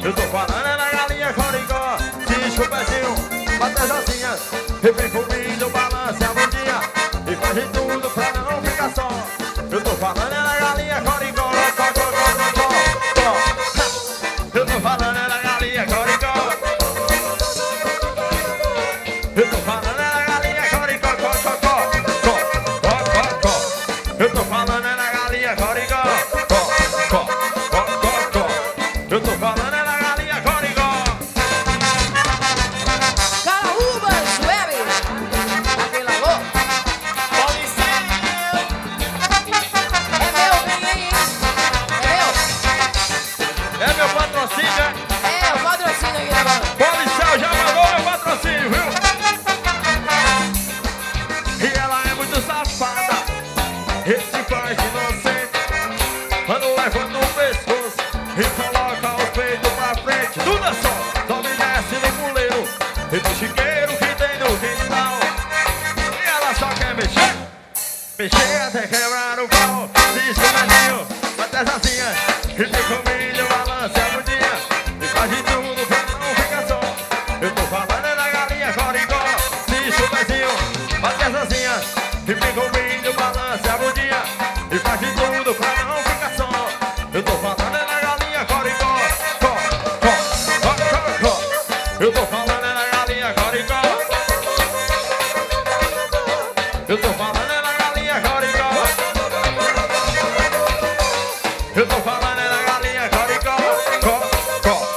Eu tô falando é na galinha coricó. Diz o pezinho, bate as asinhas. E vem comigo, balance a bundinha. E faz de tudo pra não ficar só. Eu tô falando é na galinha coricó. Eu tô falando é na galinha coricó. Eu tô falando é na galinha coricó. Eu tô falando é na galinha coricó. Eu tô falando é na galinha coricó. Caraúbas, Web. Aquele alô. Policial. É meu, vem aí, hein? É É meu patrocínio, meu? É, o patrocínio aqui da banda. Policial já mandou meu patrocínio, viu? E ela é muito safada. Esse faz inocente. Quando levanta o pescoço e coloca os peitos pra frente. Tudo é só, só me desce no puleiro e no chiqueiro que tem no quintal. E ela só quer mexer, mexer até quebrar o pau. Diz o medinho, bate as asinhas e fica o milho, balance a bundinha. E faz de tudo pra não ficar só. Eu tô falando é na galinha coricó. Diz o pezinho, bate as asinhas e fica o milho, balance a bundinha. E faz de tudo pra não ficar só. Eu tô falando é na galinha coricó. Eu tô falando é na galinha coricó. Eu tô falando é na galinha coricó. Eu tô falando é na galinha coricó.